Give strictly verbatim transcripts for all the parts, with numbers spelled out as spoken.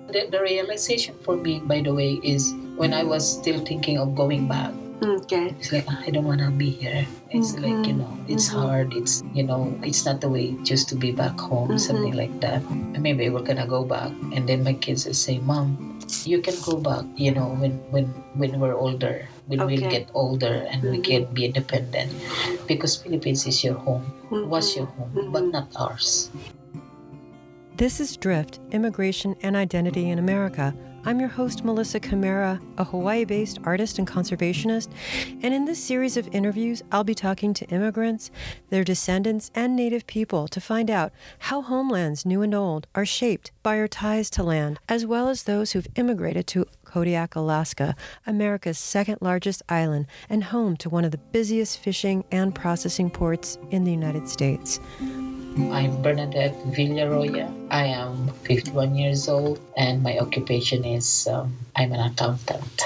The, the realization for me, by the way, is when I was still thinking of going back. Okay. It's like, I don't want to be here. It's Mhm. like, you know, it's Mhm. hard. It's, you know, it's not the way just to be back home, Mhm. something like that. And maybe we're going to go back. And then my kids will say, Mom, you can go back, you know, when, when, when we're older, when Okay. we'll get older and we Mhm. can be independent. Because Philippines is your home, Mhm. was your home, but Mhm. not ours. This is Drift, Immigration and Identity in America. I'm your host, Melissa Camara, a Hawaii-based artist and conservationist, and in this series of interviews, I'll be talking to immigrants, their descendants, and Native people to find out how homelands, new and old, are shaped by our ties to land, as well as those who've immigrated to Kodiak, Alaska, America's second largest island and home to one of the busiest fishing and processing ports in the United States. I'm Bernadette Villaroya. I am fifty-one years old and my occupation is um, I'm an accountant.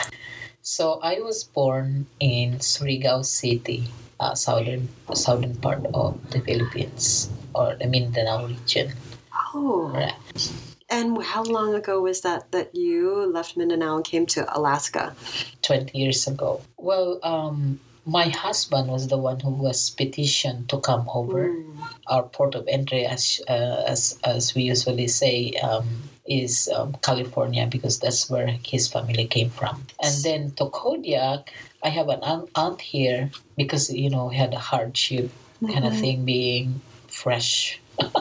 So I was born in Surigao City, uh, southern southern part of the Philippines or the Mindanao region. Oh. Right. And how long ago was that that you left Mindanao and came to Alaska? twenty years ago. Well, um, my husband was the one who was petitioned to come over. Mm. Our port of entry, as uh, as as we usually say, um, is um, California because that's where his family came from. And then to Kodiak, I have an aunt, aunt here because you know we had a hardship kind of Mhm. thing being fresh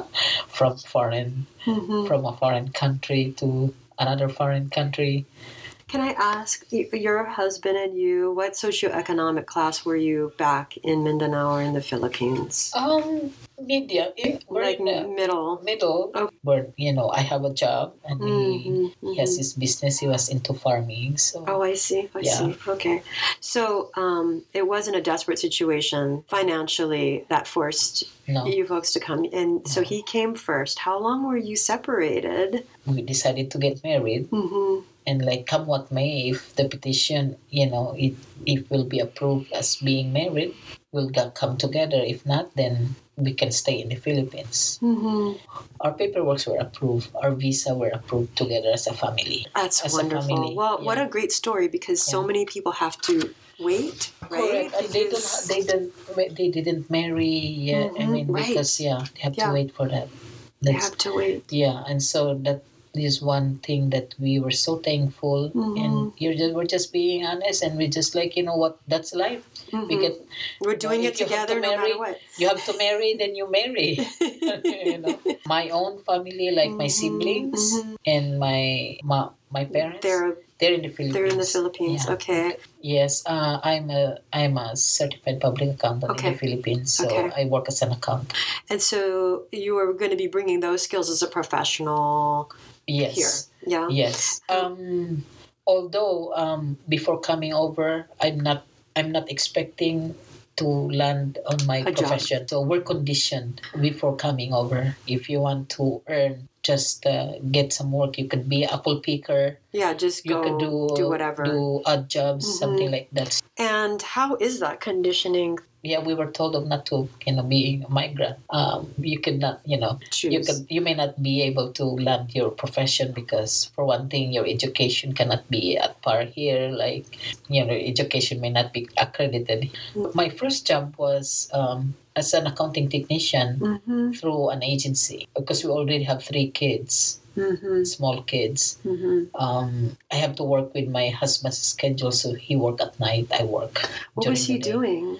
from foreign Mhm. from a foreign country to another foreign country. Can I ask, y- your husband and you, what socioeconomic class were you back in Mindanao or in the Philippines? Um, media. eh, We're Like in the middle. middle, Okay. where you know I have a job and he Mhm, he has mhm. his business. He was into farming, so Oh, I see. I Yeah. see. Okay. So um, it wasn't a desperate situation financially that forced no, you folks to come. And so No. he came first. How long were you separated? we decided to get married. Mm-hmm. And like come what may, if the petition, you know, it it will be approved as being married, we'll get, come together. If not, then we can stay in the Philippines. Mm-hmm. Our paperwork were approved. Our visa were approved together as a family. That's As a wonderful. family, Well, what yeah. a great story because so Yeah. many people have to wait, right? Correct. And they don't. Because- They didn't. They didn't marry yet. I Mhm, mean, right. because yeah, they have Yeah. to wait for that. They That's have to wait. yeah, and so that is one thing that we were so thankful, Mhm. and you're just we're just being honest, and we just like you know what that's life. We Mhm. get We're doing know, it if you have together to no marry, matter what. you have to marry, then you marry. you know, my own family, like my Mhm, siblings mhm. and my ma, my parents, They're they're in the Philippines. they're in the Philippines. Yeah. Okay. Yes, uh, I'm a I'm a certified public accountant in Okay. the Philippines, so Okay. I work as an accountant. And so you are going to be bringing those skills as a professional Yes. here. Yeah. Yes. Um, although um, before coming over, I'm not I'm not expecting to land on my A job. profession. So we're conditioned before coming over. If you want to earn, just uh, get some work. You could be an apple picker. Yeah, just You go could do do whatever. do odd jobs, Mhm. something like that. And how is that conditioning? Yeah, we were told of not to, you know, being a migrant. Um, you could not, you know, Choose. you could, you may not be able to land your profession because, for one thing, your education cannot be at par here. Like, you know, education may not be accredited. My first job was um, as an accounting technician Mm-hmm. through an agency because we already have three kids, Mm-hmm. small kids. Mm-hmm. Um, I have to work with my husband's schedule, so he work at night. I work. What was he during the day. doing?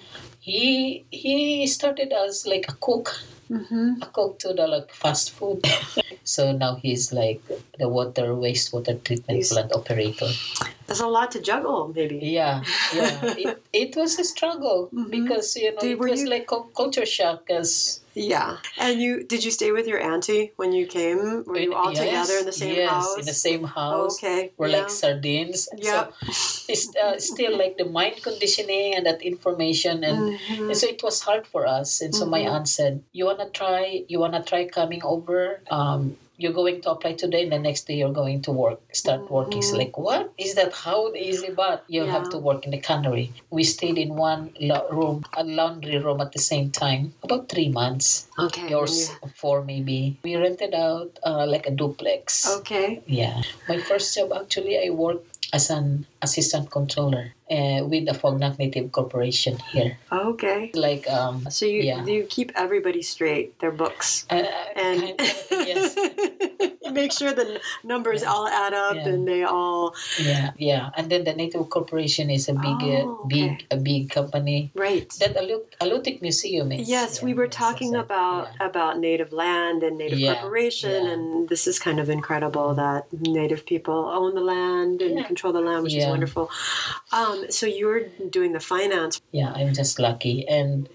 He he started as like a cook, Mm-hmm. a cook to the like fast food. So now he's like the water wastewater treatment He's- plant operator. There's a lot to juggle, maybe. Yeah, yeah. It, it was a struggle Mhm. because you know Did- it were was you- like a culture shock as Yeah. And you did you stay with your auntie when you came? Were you all yes, together in the same yes, house? in the same house. Okay. We're yeah. like sardines. Yep. So it's uh, still like the mind conditioning and that information and. Mhm. And so it was hard for us. And so my Mhm. aunt said, "You wanna try? You wanna try coming over? Um, you're going to apply today and the next day you're going to work, start Mm-hmm. working. It's like, what? Is that how easy? But you Yeah. have to work in the cannery. We stayed in one la- room, a laundry room at the same time, about three months. Okay. Or and s- you- four maybe. We rented out uh, like a duplex. Okay. Yeah. My first job, actually, I worked as an assistant controller uh, with the Fognak Native Corporation here. Okay. Like, um, So you yeah. you keep everybody straight, their books, Uh, and kind of, yes. make sure the n- numbers Yeah. all add up Yeah. and they all Yeah, yeah. And then the Native Corporation is a big, uh, Oh, okay. big, a big company. right. That Alut- Alutic Museum is. Yes, we yeah, were yes, talking yes, about yeah. about native land and native Yeah, preparation, yeah. and this is kind of incredible that native people own the land and Yeah. control the land, which is Yeah. wonderful. Um, so you're doing the finance. Yeah, I'm just lucky, and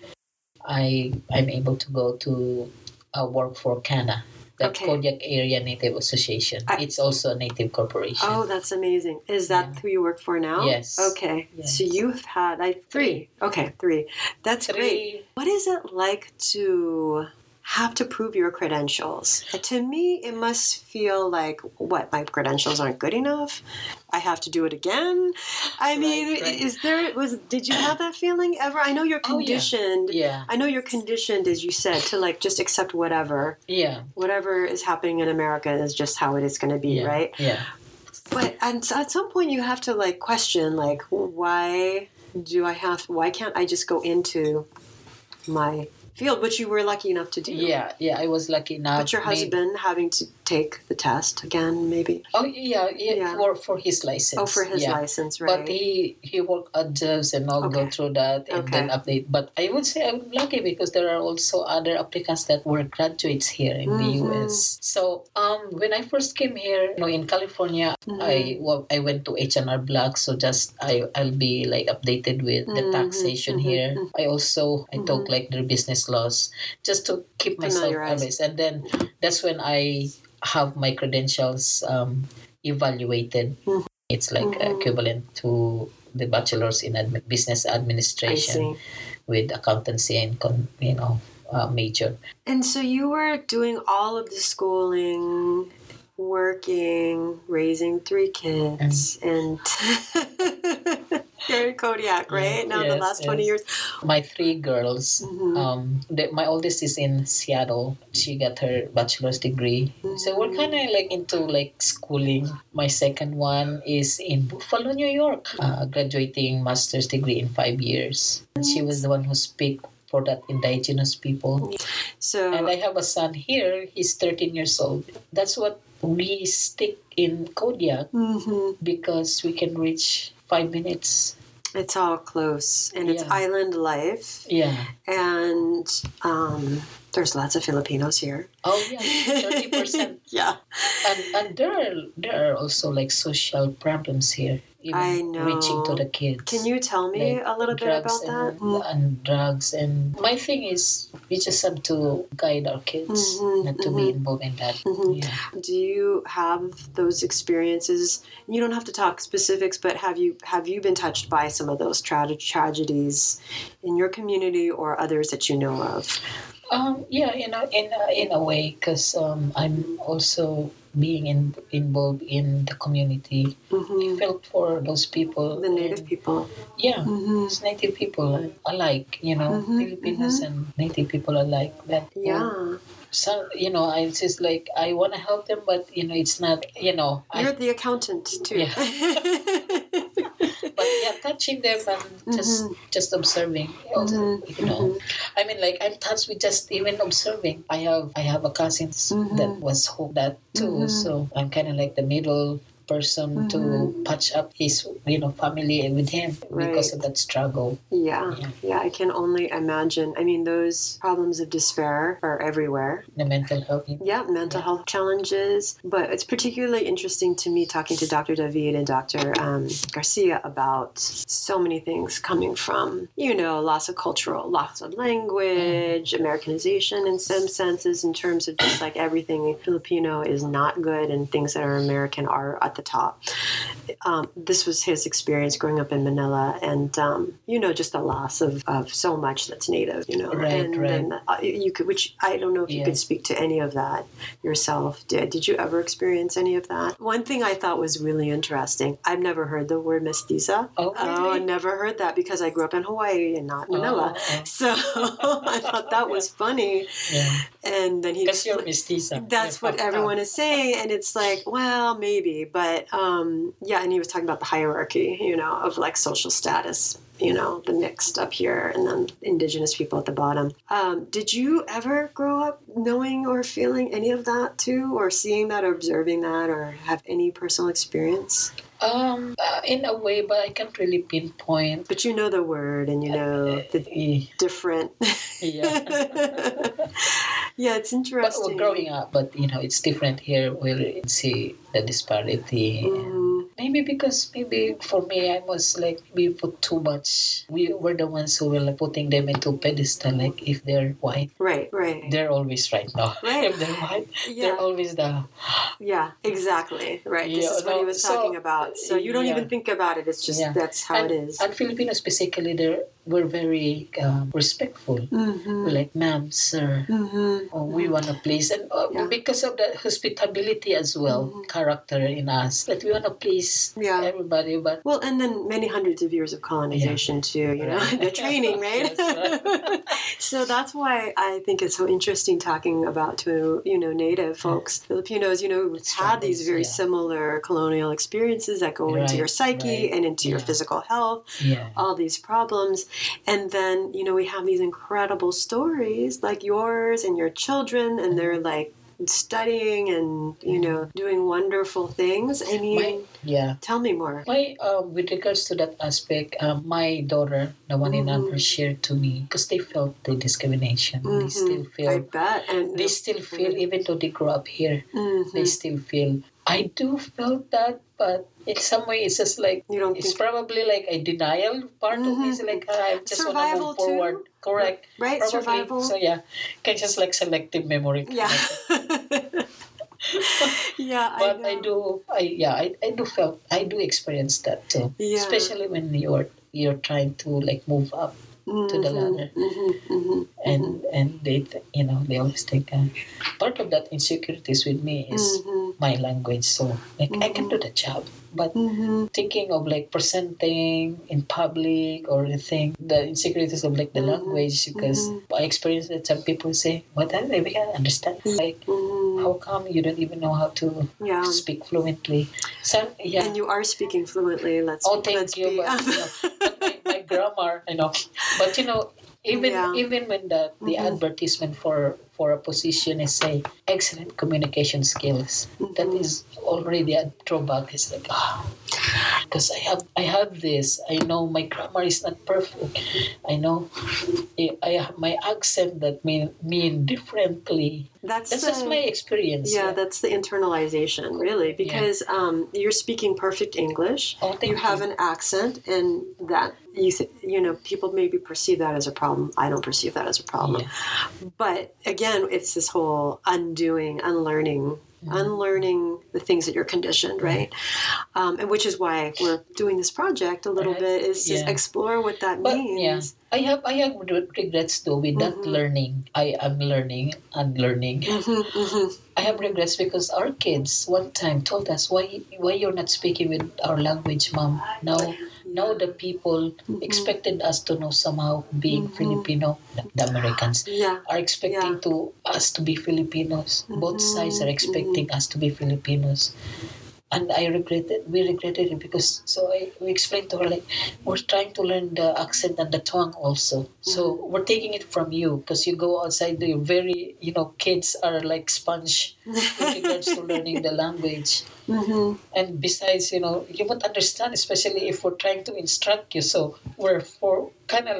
I I'm able to go to uh, work for C A N A, the Okay. Kodiak Area Native Association. I- It's also a native corporation. Oh, that's amazing. Is that Yeah. who you work for now? Yes. Okay. Yes. So you've had like three. Okay, three. That's great. Three. What is it like to have to prove your credentials? To me, it must feel like, what, my credentials aren't good enough? I have to do it again? I Right, mean, right. is there, was, did you have that feeling ever? I know you're Oh, yeah. conditioned. Yeah, I know you're conditioned, as you said, to like just accept whatever. yeah, Whatever is happening in America is just how it is going to be, yeah, right? Yeah. But at, at some point you have to like question, like, why do I have, why can't I just go into my field, which you were lucky enough to do? Yeah, yeah, I was lucky enough. But your Maybe- husband having to take the test again, maybe? Oh yeah, yeah, Yeah. for for his license. Oh, for his yeah. license, right? But he he worked at jobs and all go Okay. through that and then Okay. update. But I would say I'm lucky because there are also other applicants that were graduates here in the Mhm. U S. So um, when I first came here, you know, in California, Mhm. I well, I went to H and R Block, so just I I'll be like updated with the Mhm, taxation mhm, here. mhm. I also I took Mhm. like their business laws just to keep myself Familiarize. honest, and then that's when I have my credentials um, evaluated. Mhm. It's like Mhm. equivalent to the bachelor's in admi- business I administration see. with accountancy and con- you know uh, major. And so you were doing all of the schooling, working, raising three kids, and you're in Kodiak, right? Yeah, now the yes, last twenty yes. years. My three girls. Mhm. Um, the, my oldest is in Seattle. She got her bachelor's degree. So we're kind of like into like schooling. My second one is in Buffalo, New York, uh, graduating master's degree in five years. And she was the one who speak for that indigenous people. So And I have a son here. He's thirteen years old. That's what we stick in Kodiak Mhm. because we can reach five minutes. it's all close, and it's Yeah. island life, Yeah. and um, there's lots of Filipinos here. Oh yeah, thirty percent. Yeah, And and there are there are also like social problems here, even I know. reaching to the kids. can you tell me Like a little bit drugs about that? and, and drugs and my thing is we just have to guide our kids Mhm, not to be involved in that. Mhm. Yeah. Do you have those experiences? You don't have to talk specifics, but have you have you been touched by some of those tra- tragedies in your community or others that you know of? Um, yeah, you know, in a, in a way, because um, I'm also being in, involved in the community. I Mhm. felt for those people. The native and- people. Yeah, Mhm. it's native people alike, you know, Mhm, Filipinos and native people alike. That Yeah, so you know, I it's just like I want to help them, but you know, it's not. You know, you're I, the accountant too. Yeah. but yeah, touching them and just Mhm. just observing. Also, Mhm, you know, I mean, like I'm touched with just even observing. I have I have a cousin Mhm. that was hooked that too, Mhm. so I'm kind of like the middle person to Mhm. patch up his you know family with him because Right. of that struggle. Yeah, Yeah. yeah, I can only imagine. I mean, those problems of despair are everywhere. The mental health. Yeah, mental Yeah. health challenges. But it's particularly interesting to me talking to Doctor David and Doctor Um, Garcia about so many things coming from, you know, loss of cultural, loss of language, Americanization in some senses, in terms of just like everything Filipino is not good and things that are American are at the top. um, this was his experience growing up in Manila, and um, you know, just the loss of, of so much that's native, you know, Right, and right. then uh, you could, which I don't know if you Yeah. could speak to any of that yourself. Did did you ever experience any of that? One thing I thought was really interesting. I've never heard the word mestiza. Oh, Oh, I really? never heard that because I grew up in Hawaii and not Manila. Oh, oh. So I thought that was funny. Yeah. And then he Because you're expl- mestiza. that's You're what half everyone half. is saying, and it's like, well, maybe, but um, yeah. And he was talking about the hierarchy, you know, of like social status, you know, the mixed up here, and then indigenous people at the bottom. Um, did you ever grow up knowing or feeling any of that too, or seeing that, or observing that, or have any personal experience? Um, uh, in a way, but I can't really pinpoint. But you know the word, and you know the Eh, different. Yeah. Yeah, it's But interesting. we're growing up, but you know, it's different here. We'll see the disparity. Mhm. Maybe because maybe for me, I was like, we put too much. We were the ones who were like putting them into pedestal. Like if they're white, Right, right. they're always right now. Right. If they're white, Yeah. they're always the Yeah, exactly. Right. This Yeah, is what he no, was so, talking about. So you don't yeah. even think about it. It's just Yeah. that's how and, it is. And Filipinos basically, they were very um, respectful. Mm-hmm. We're like, ma'am, sir. Mm-hmm. Oh, we want to please, and uh, Yeah. because of the hospitality as well, Mhm. character in us, that we want to please Yeah. everybody. But Well, and then many hundreds of years of colonization too. You know, Right. the training, right? Yes, right. So that's why I think it's so interesting talking about to you know native folks, Filipinos. You know, who've It's had these very struggles, yeah. similar colonial experiences that go into Right, your psyche right. and into your Yeah. physical health. yeah, All these problems, and then you know we have these incredible stories like yours and your children, and they're like studying and you know doing wonderful things. I mean, my yeah. tell me more. My um, with regards to that aspect, um, my daughter, the one in Mhm. Amber, shared to me because they felt the discrimination. They Mhm. still I feel. bet, and They still feel, even though they grew up here, Mhm. they still feel. I do feel that, but in some way, it's just like You don't it's think probably like a denial part of me. It's like ah, I just want to Survival move forward. too? Correct. right Probably. survival? So yeah, can just like selective memory. Yeah. Yeah, I But know. I, do, I yeah, I, I do felt, I do experience that too. Yeah. Especially when you're you're trying to like move up to the ladder, Mhm, mhm, and and they th- you know they always think uh, part of that insecurities with me is mhm, my language. So like I can do the job, but mhm. thinking of like presenting in public or anything, the insecurities of like the Mhm, language, because I experienced that some people say, "What well, we can understand." Like, Mhm. how come you don't even know how to Yeah. speak fluently? Some yeah. And you are speaking fluently. Let's Oh, thank let's you. be. But, you know, but my, my grammar, you know. But you know, even Yeah. even when the the Mhm. advertisement for for a position is say excellent communication skills, that Mhm. is already a drawback. It's like ah, because I have I have this. I know my grammar is not perfect. I know I I have my accent that mean mean differently. That's That's the, just my experience. yeah, that's the internalization, really, because um, you're speaking perfect English. Oh, thank You have you. an accent, and that you th- you know people maybe perceive that as a problem. I don't perceive that as a problem. Yeah. But again, it's this whole undoing, unlearning, Mm-hmm. unlearning the things that you're conditioned, right? Um, and which is why we're doing this project a little Right. bit is to Yeah. explore what that But means. yeah, I have I have re- regrets though with that Mhm. learning. I am learning and learning. Mhm, mhm. I have regrets because our kids one time told us why why you're not speaking with our language, mom. Now now the people Mhm. expected us to know somehow being Mhm. Filipino. The Americans Yeah. are expecting to us to be Filipinos. Both Mhm, sides are expecting us to be Filipinos. And I regretted, we regretted it because, so I, we explained to her, like, we're trying to learn the accent and the twang also. So we're taking it from you because you go outside, the very, you know, kids are like sponge with regards to learning the language. Mhm. And besides, you know, you won't understand, especially if we're trying to instruct you. So we're for kind of like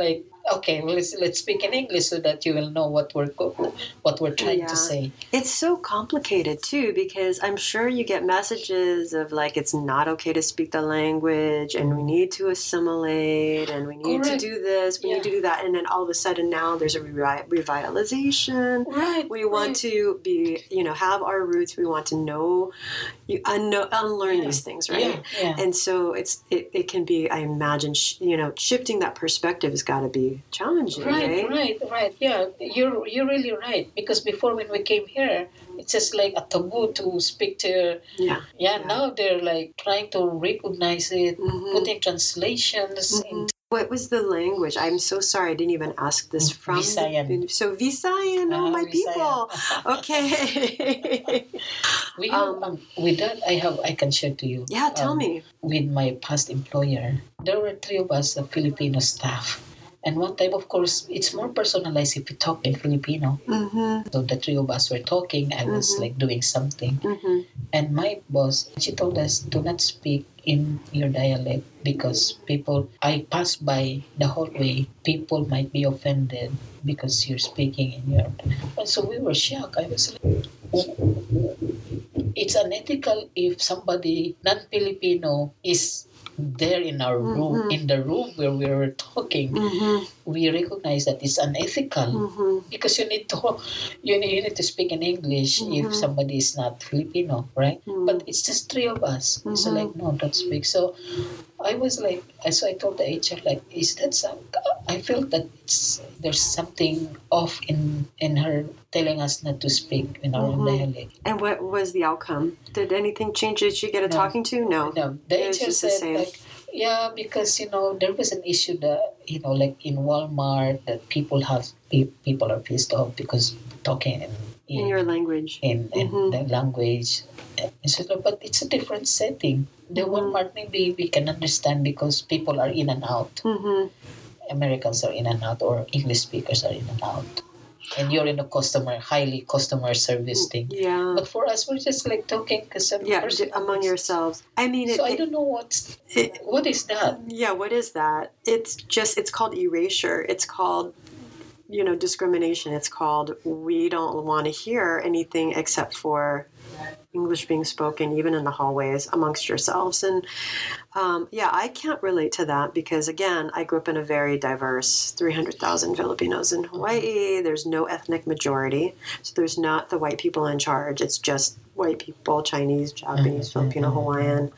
okay, well, let's let's speak in English so that you will know what we're go- what we're trying Yeah. to say. It's so complicated too, because I'm sure you get messages of like it's not okay to speak the language and we need to assimilate and we need Correct. to do this, we Yeah. need to do that, and then all of a sudden now there's a revi- revitalization. Right. We want to be, you know, have our roots. We want to know, you unknow, unlearn Yeah. these things, right? Yeah. Yeah. And so it's it, it can be, I imagine, sh- you know, shifting that perspective has got to be challenging, Right, right? right, right. Yeah, you're you're really right. Because before when we came here, it's just like a taboo to speak to. Yeah. Yeah, Yeah. now they're like trying to recognize it, Mhm. putting translations. Mhm. In, What was the language? I'm so sorry, I didn't even ask this from. Visayan. The, so Visayan, oh uh, my Visayan. people. Okay. We have Um, um, with that. I have I can share to you. yeah, tell um, me. With my past employer, there were three of us, uh, Filipino staff. And one time, of course, it's more personalized if you talk in Filipino. Mm-hmm. So the three of us were talking. I was Mhm. like doing something. Mm-hmm. And my boss, she told us, do not speak in your dialect because people, I pass by the hallway, people might be offended because you're speaking in your. And so we were shocked. I was like, "Oh, it's unethical if somebody non-Filipino is there in our room, Mhm. in the room where we were talking. Mm-hmm. We recognize that it's unethical. Mm-hmm. Because you need to you need, you need to speak in English Mhm. if somebody is not Filipino, right? Mhm. But it's just three of us. So Mhm. like, no, don't speak. So I was like, so I told the H R, like, is that some? I felt that it's there's something off in in her telling us not to speak in our own Mhm. dialect. And what was the outcome? Did anything change? Did she get a No. talking to? No. No, the It was H R just the said same. like, yeah, because you know there was an issue that you know like in Walmart that people have pe- people are pissed off because talking in In your language. in, in Mhm. the language. And so, but it's a different setting. The Mhm. Walmart maybe we can understand because people are in and out. Mm-hmm. Americans are in and out, or English speakers are in and out. And you're in a customer, highly customer service thing. Yeah. But for us, we're just like talking because Yeah, j- among yourselves. I mean, it, So I it- don't know what's it- what is that. yeah, what is that? It's just, it's called erasure. It's called, you know, discrimination. It's called, we don't want to hear anything except for English being spoken, even in the hallways amongst yourselves. And um, yeah, I can't relate to that because, again, I grew up in a very diverse three hundred thousand Filipinos in Hawaii. There's no ethnic majority. So there's not the white people in charge. It's just white people, Chinese, Japanese, Filipino, Hawaiian.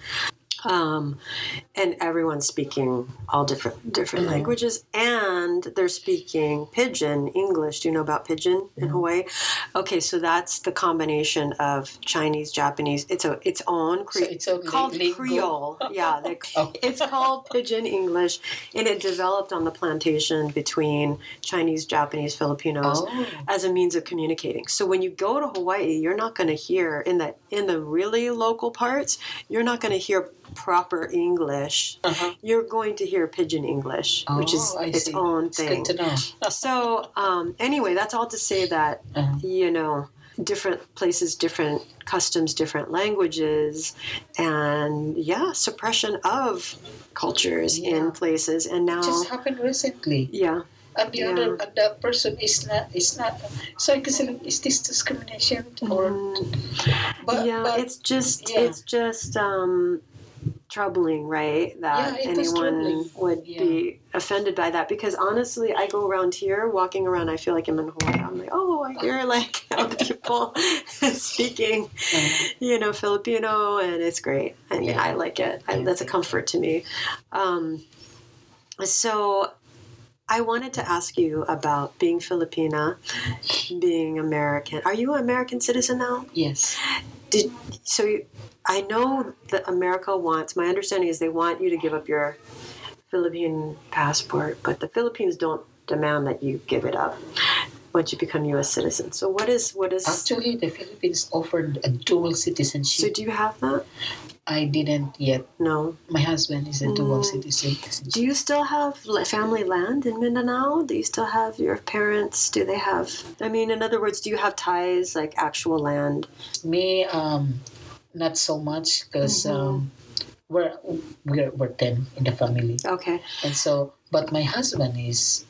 Um, and everyone's speaking all different different Mhm. languages, and they're speaking Pidgin English. Do you know about Pidgin in Hawaii? Okay, so that's the combination of Chinese, Japanese. It's a its own cre- So it's only called lingo. Creole. Yeah, they, Okay. it's called Pidgin English, and it developed on the plantation between Chinese, Japanese, Filipinos Oh. as a means of communicating. So when you go to Hawaii, you're not going to hear in the in the really local parts, you're not going to hear proper English. Uh-huh. You're going to hear Pidgin English, which is Oh, I its see. own It's thing. good to know. So um, anyway, that's all to say that Uh-huh. you know, different places, different customs, different languages, and yeah, suppression of cultures Yeah. in places. And now, It just happened recently. yeah, And the Yeah. other, and the person is not, is not. So I guess like, is this discrimination or? But yeah, but it's just yeah. it's just um, troubling, right? That Yeah, it is anyone troubling. would Yeah. be offended by that. Because honestly, I go around here, walking around, I feel like I'm in Hawaii. I'm like, oh, I hear like other people speaking, uh, you know, Filipino, and it's great. I mean, Yeah. I like it. I, Yeah. that's a comfort to me. Um, so. I wanted to ask you about being Filipina, being American. Are you an American citizen now? yes. Did so? You, I know that America wants. My understanding is they want you to give up your Philippine passport, but the Philippines don't demand that you give it up once you become U S citizen. So what is what is? Actually, the Philippines offered a dual So citizenship. do you have that? I didn't yet. No. My husband is a dual Mm. citizen. Do you still have la- family land in Mindanao? Do you still have your parents? Do they have? I mean, in other words, do you have ties like actual land? Me, um, not so much because Mhm. um, we're we're we're ten in the family, Okay. and so but my husband is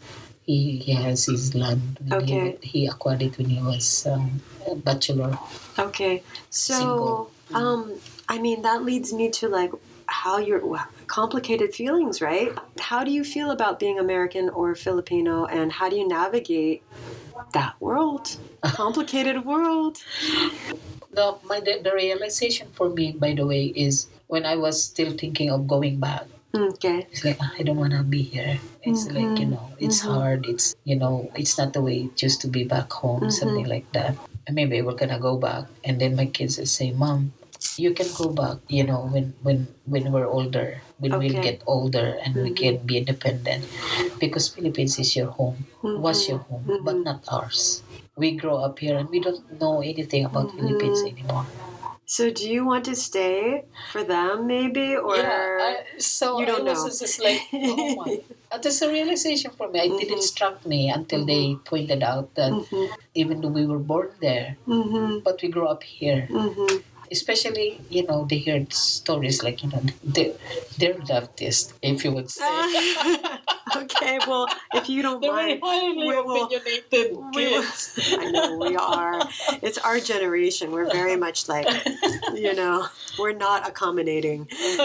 He, he has his land. When Okay. He, he acquired it when he was um, a bachelor. Okay. So, Single. um, I mean, that leads me to like how you're complicated feelings, right? How do you feel about being American or Filipino, and how do you navigate that world? Complicated world. The, my, the, the realization for me, by the way, is when I was still thinking of going back. Okay. It's like, "Ah, I don't want to be here. It's Mhm. like, you know, it's Mhm. hard. It's, you know, it's not the way it used to be back home, Mhm. something like that. And maybe we're going to go back. And then my kids will say, Mom, you can go back, you know, when, when, when we're older, when Okay. we'll get older and we Mhm. can be independent. Because Philippines is your home, was your home, Mhm. but not ours. We grow up here and we don't know anything about Mhm. Philippines anymore. So do you want to stay for them maybe, or Yeah, I, so you don't I was know? just like, oh my. Uh, That's a realization for me. It didn't Mhm. struck me until they pointed out that Mhm. even though we were born there, Mhm. but we grew up here. Mhm. Especially, you know, they heard stories like, you know, they, they're leftist, if you would say. Okay, well, if you don't They're very mind, highly we will- opinionated we will- kids. I know we are. It's our generation. We're very much like, you know, we're not accommodating.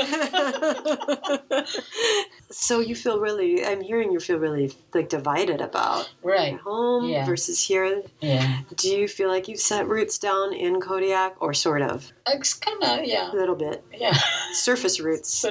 So you feel really, I'm hearing you feel really like divided about Right. home Yeah. versus here. Yeah. Do you feel like you've set roots down in Kodiak, or sort of? It's kind of, yeah. A little bit. Yeah. Surface roots. So-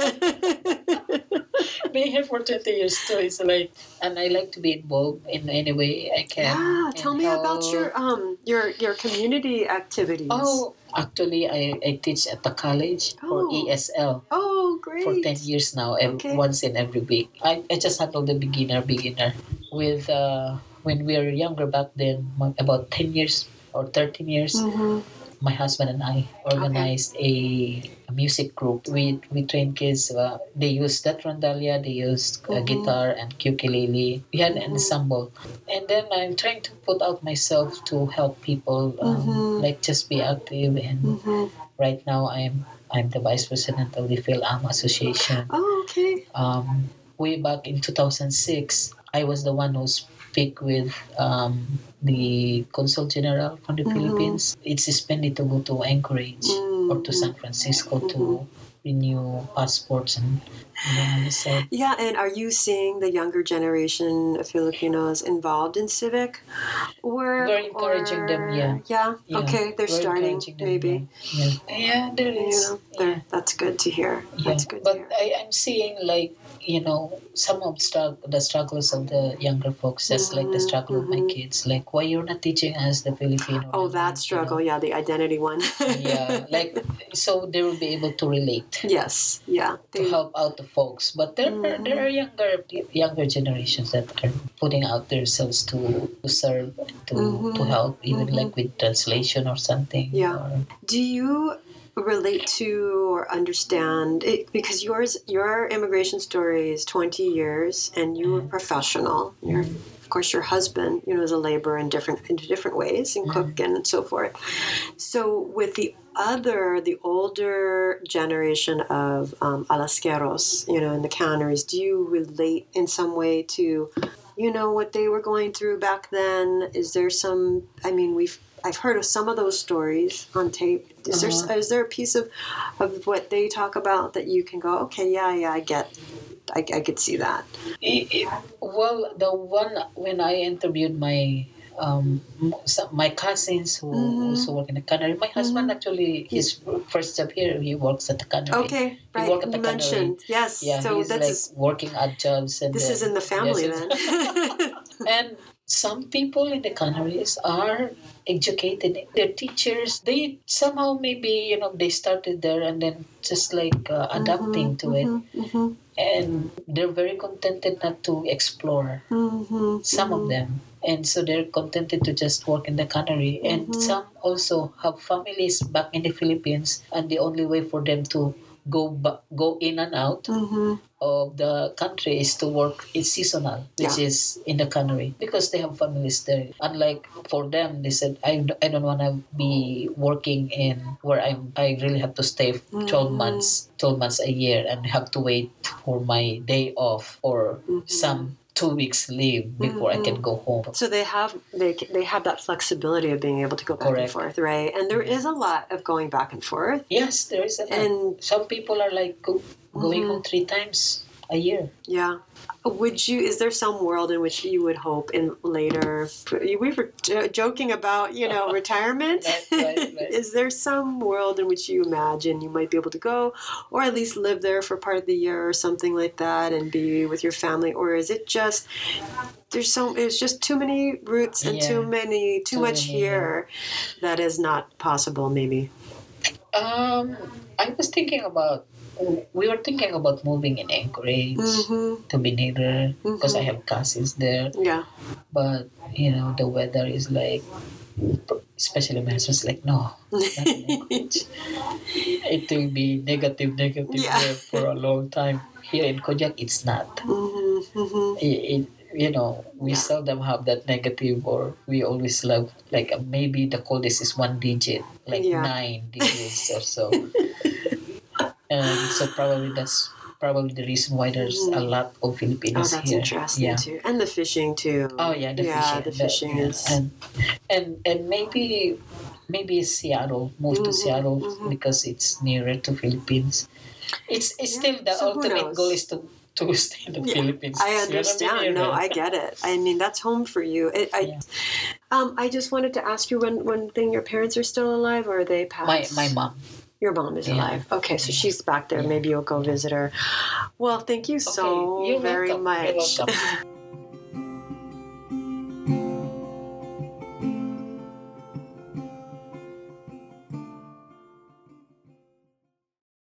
Being here for twenty years too is like, and I like to be involved in any way I can. Yeah, and tell me about help. your um your your community activities. Oh, actually, I, I teach at the college for Oh. E S L Oh, great. for ten years now, ev- Okay. once in every week. I, I just handle the beginner, beginner. With, uh, when we were younger back then, m- about ten years or thirteen years, Mm-hmm. my husband and I organized a, a music group. We we trained kids. Uh, they used that rondalia, they used uh, Mhm. guitar and ukulele. We had an Mhm. ensemble, and then I'm trying to put out myself to help people, um, Mhm. like just be active. And Mm-hmm. right now, I'm I'm the vice president of the PhilAm Association. Oh, okay. Um, way back in two thousand six, I was the one who speak with um, the Consul General from the Mhm. Philippines. It's suspended to go to Anchorage or to San Francisco to renew passports and, you know, I said, Yeah, and are you seeing the younger generation of Filipinos involved in civic work? We're encouraging them, or- yeah. Yeah. Yeah, Okay, they're we're starting encouraging them, maybe. Yeah, yeah, yeah there You is. know, Yeah. they're- that's good to hear. Yeah, That's good to but hear. I, I'm seeing like, you know, some of strugg- the struggles of the younger folks, just like the Mhm, struggle of my mhm. kids. Like, why you're not teaching us the Filipino Oh, language, that you struggle. know? Yeah, the identity one. Yeah, like, so they will be able to relate, Yes. Yeah. to They, help out the folks. But there are, there are younger younger generations that are putting out themselves to, to serve, to, Mhm, to help, even mhm. like with translation or something. Yeah. Or, do you relate to or understand it, because yours your immigration story is twenty years and you were professional. You're, of course, your husband, you know, is a laborer in different in different ways, and cook and so forth. So with the other, the older generation of um, alasqueros, you know, in the canneries, do you relate in some way to, you know, what they were going through back then? Is there some? I mean, we've I've heard of some of those stories on tape. Is Uh-huh. there is there a piece of of what they talk about that you can go, okay, yeah, yeah, I get, I, I could see that. It, it, well, the one when I interviewed my um m- some, my cousins who Mhm. also work in the cannery. My husband actually, his first job here, he works at the cannery. Okay, He right. work at You the cannery. mentioned, yes. Yeah, so he's that's like is- working odd jobs, and this then, is in the family yes, then. it's- and some people in the canneries are educated. They're teachers. They somehow maybe, you know, they started there and then just like uh, adapting to it, Mm-hmm, and they're very contented not to explore. mm-hmm, Some of them. And so they're contented to just work in the cannery. And Mhm. some also have families back in the Philippines, and the only way for them to go ba- go in and out mm-hmm. of the country is to work. It's seasonal, which Yeah. is in the cannery, because they have families there. Unlike for them, they said, I, I don't want to be working in where I'm, I really have to stay twelve Mhm. months, twelve months a year, and have to wait for my day off or Mhm. some two weeks leave before Mhm. I can go home. So they have they they have that flexibility of being able to go back and Correct. forth, right? And there is a lot of going back and forth. Yes, there is a lot. And Some people are like go, going Mhm. home three times a year. yeah, would you? Is there some world in which you would hope in later? We were j- joking about you know retirement. Right, right, right. Is there some world in which you imagine you might be able to go, or at least live there for part of the year or something like that, and be with your family? Or is it just there's so it's just too many roots and Yeah. too many too, Too much many, here that is not possible? Maybe. Um, I was thinking about. We were thinking about moving in Anchorage Mm-hmm. to Binader because I Mhm. have cousins there. Yeah. But you know the weather is like, especially my husband's like, no, not in Anchorage. It will be negative, negative Yeah. there for a long time. Here in Kodiak, it's not. Mm-hmm. Mm-hmm. It, it, you know, we Yeah. seldom have that negative, or we always love like uh, maybe the coldest is one digit, like Yeah. nine degrees or so. And so probably that's probably the reason why there's a Mhm. lot of Oh, Filipinos that's here. interesting Yeah. too, and the fishing too. Oh yeah, the yeah, fishing. the the- fishing yeah. is. and and and maybe maybe Seattle, move to Mhm, Seattle mhm. because it's nearer to Philippines. It's it's Yeah, still the so who ultimate knows? goal is to to stay in the Yeah, Philippines. I You wanna be understand. here, No, I right? get it. I mean, that's home for you. It, I, Yeah. um, I just wanted to ask you one one thing. Your parents are still alive, or are they My passed? my mom. Your mom is Yeah. alive. Okay, so Yeah. she's back there. Yeah. Maybe you'll go Yeah. visit her. Well, thank you so Okay, you're very welcome. You're much. welcome.